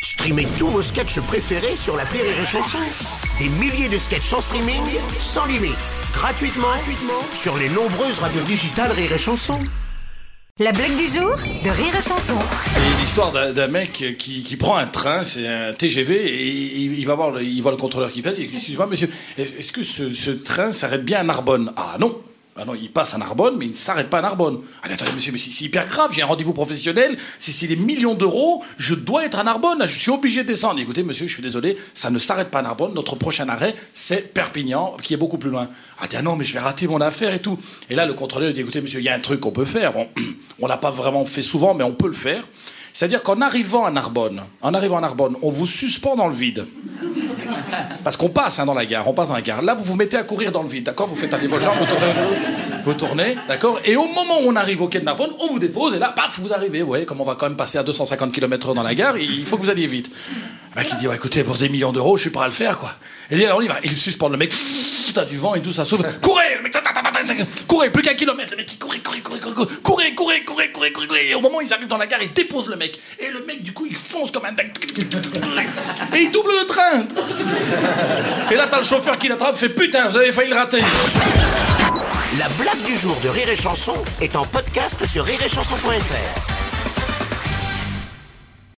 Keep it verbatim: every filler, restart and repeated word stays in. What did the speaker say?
Streamez tous vos sketchs préférés sur l'appli Rire et Chanson. Des milliers de sketchs en streaming, sans limite, gratuitement, gratuitement sur les nombreuses radios digitales Rire et Chanson. La blague du jour de Rire et Chanson. Et l'histoire d'un, d'un mec qui, qui prend un train, c'est un T G V, et il, il va voir le, il voit le contrôleur qui passe, il dit « Excusez-moi monsieur, est-ce, est-ce que ce, ce train s'arrête bien à Narbonne ?» Ah non. Ah non, il passe à Narbonne, mais il ne s'arrête pas à Narbonne. Ah, attendez, monsieur, mais c'est, c'est hyper grave, j'ai un rendez-vous professionnel, c'est, c'est des millions d'euros, je dois être à Narbonne, là, je suis obligé de descendre. Écoutez, monsieur, je suis désolé, ça ne s'arrête pas à Narbonne, notre prochain arrêt, c'est Perpignan, qui est beaucoup plus loin. Ah, ah non, mais je vais rater mon affaire et tout. Et là, le contrôleur dit, écoutez, monsieur, il y a un truc qu'on peut faire. Bon, on l'a pas vraiment fait souvent, mais on peut le faire. C'est-à-dire qu'en arrivant à Narbonne, en arrivant à Narbonne, on vous suspend dans le vide. Parce qu'on passe hein, dans la gare, on passe dans la gare. Là, vous vous mettez à courir dans le vide, d'accord ? Vous faites aller vos jambes, vous tournez, vous tournez, d'accord ? Et au moment où on arrive au quai de Narbonne, on vous dépose, et là, paf, vous arrivez. Vous voyez, comme on va quand même passer à deux cent cinquante kilomètres heure dans la gare, il faut que vous alliez vite. Le mec, il dit, ouais, écoutez, pour des millions d'euros, je suis prêt à le faire, quoi. Et il dit, alors on y va. Il suspend le mec, t'as du vent et tout, ça souffle. Courez, le mec, courez, plus qu'un kilomètre. Le mec, il courait, courait, courait, courait, courait, courait, courait, courait, courait. Et au moment où ils arrivent dans la gare, ils déposent le mec. Et le mec, du coup, il fonce comme un dingue. Et il double le train. Et là, t'as le chauffeur qui l'attrape, fait putain, vous avez failli le rater. La blague du jour de Rire et Chanson est en podcast sur rire et chanson point f r.